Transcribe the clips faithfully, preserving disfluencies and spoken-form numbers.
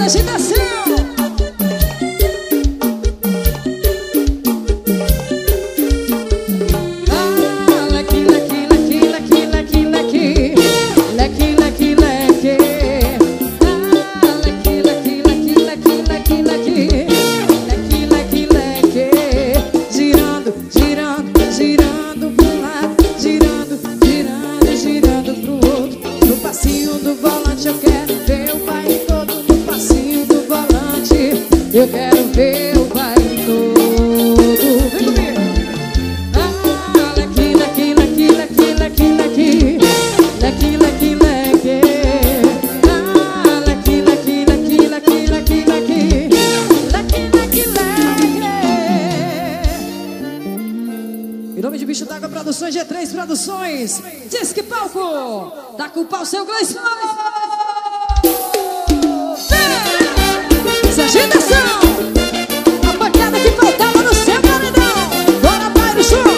agitação. Ah, leque, leque, leque, leque, leque, leque. Leque, leque, leque. Ah, leque, leque, leque, leque, leque, leque. Leque, leque, leque. Girando, girando, girando pro lado. Girando, girando, girando pro outro. No passinho do volante eu quero ver o baile todo. No passinho do volante eu quero ver o baile todo. Vem comigo. Ah, leque, leque, leque, leque, leque, leque. Leque, leque, leque. Ah, leque, leque, leque, leque, leque, leque. Leque, leque, leque. Em nome de Bicho d'Água Produções, G três Produções, Disque Palco, dá com o pau seu Gleison. Essa agitação, a pancada que faltava no seu paredão. Bora, pai do show.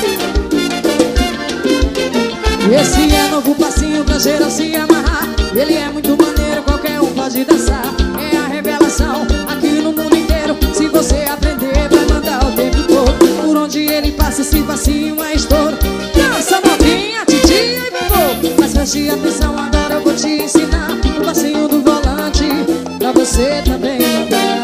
Esse é novo passinho pra geral se amarrar. Ele é muito maneiro, qualquer um pode dançar. É a revelação aqui no mundo inteiro. Se você aprender, vai mandar o tempo todo. Por onde ele passa, esse passinho é estouro. Dança novinha, titia e vovô. Mas preste atenção, agora eu vou te ensinar o passinho do volante pra você também andar.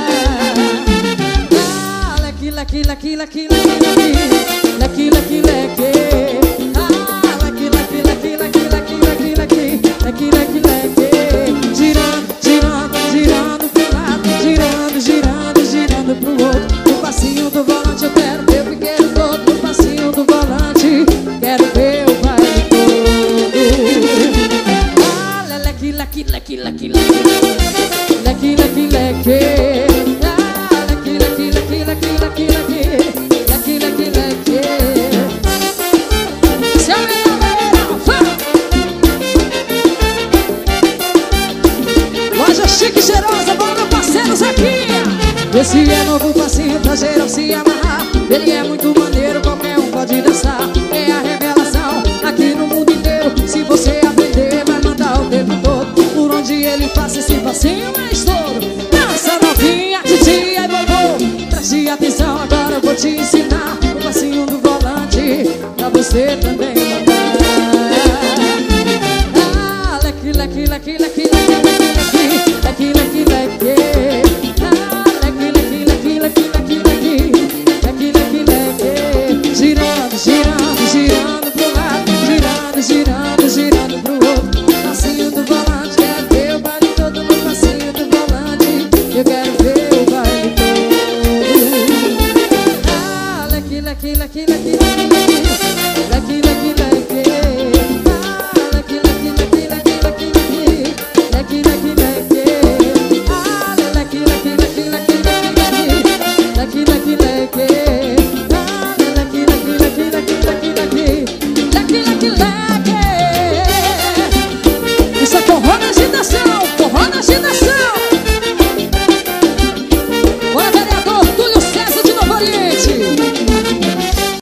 Ah, leque, leque, leque, leque, leque, leque, leque, leque. Ah, leque, leque, leque, leque, leque, leque, leque, leque, leque, leque. Girando, girando, girando pro lado. Girando, girando, girando pro outro. O passinho do volante eu quero ver o piqueiro todo. O passinho do volante quero ver o baile todo. Ah, leque, leque, leque, leque, leque. Leque, leque, leque. Ah, leque, leque, leque, leque, leque, leque. Leque, leque, leque. Se aumenta, galera, fala! Loja chique, cheirosa, banda parceiros aqui. Esse é novo passinho pra geral se amarrar. Ele é muito maneiro, qualquer um pode dançar. É a revelação aqui no mundo inteiro. Se você aprender, vai mandar o tempo todo. Por onde ele passa, esse passinho é estouro. Dança novinha, titia e vovô. Preste atenção, agora eu vou te ensinar o passinho do volante pra você também